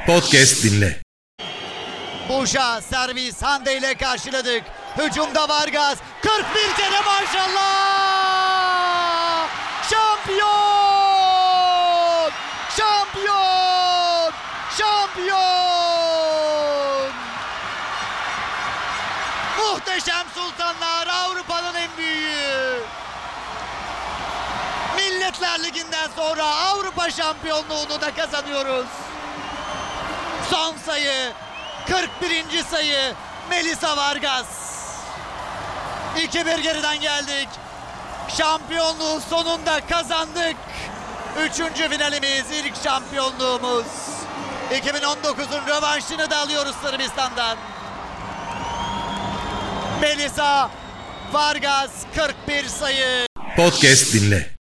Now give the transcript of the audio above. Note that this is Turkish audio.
Podcast dinle. Boşa servis Hande ile karşıladık. Hücumda Vargas. 41 kere maşallah. Şampiyon. Şampiyon. Şampiyon. Muhteşem Sultanlar, Avrupa'nın en büyüğü. Milletler Ligi'nden sonra Avrupa şampiyonluğunu da kazanıyoruz. Son sayı, 41. sayı Melisa Vargas. 2-1 geriden geldik. Şampiyonluğu sonunda kazandık. 3. finalimiz, ilk şampiyonluğumuz. 2019'un rövanşını da alıyoruz Sırbistan'dan. Melisa Vargas 41 sayı. Podcast dinle.